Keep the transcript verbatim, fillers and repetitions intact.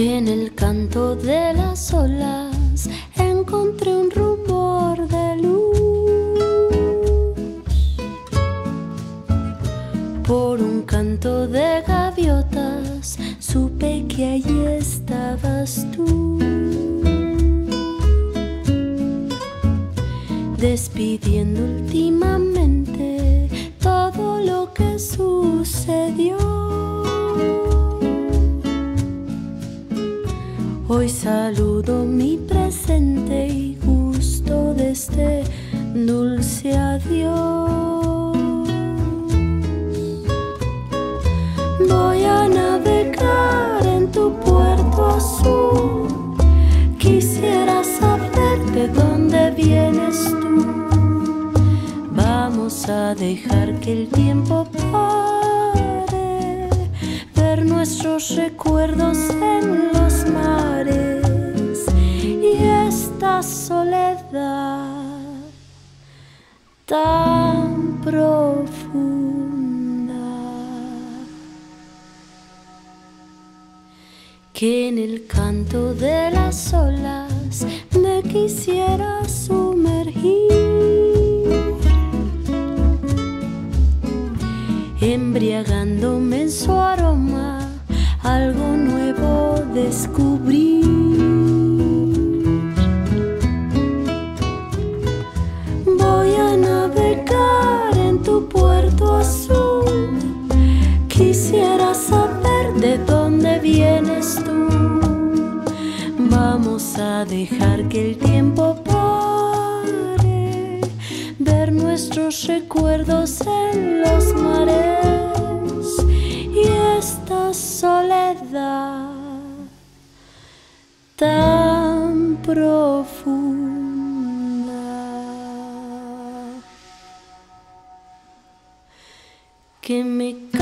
que en el canto de las olas encontré un rumor de luz. Por un canto de gaviotas supe que allí estabas tú, despidiendo últimamente todo lo que sucedió. Hoy saludo mi presente y gusto de este dulce adiós. Voy a navegar en tu puerto azul. Quisiera saber de dónde vienes tú. Vamos a dejar que el tiempo pare, ver nuestros recuerdos en los mares y esta soledad tan profunda que en el canto de las olas me quisiera sumergir, embriagándome en su aroma, algo nuevo descubrir. Voy a navegar en tu puerto azul. Quisiera saber de dónde vienes tú. Vamos a dejar que el tiempo pare, ver nuestros recuerdos en los mares y esta soledad tan profunda que me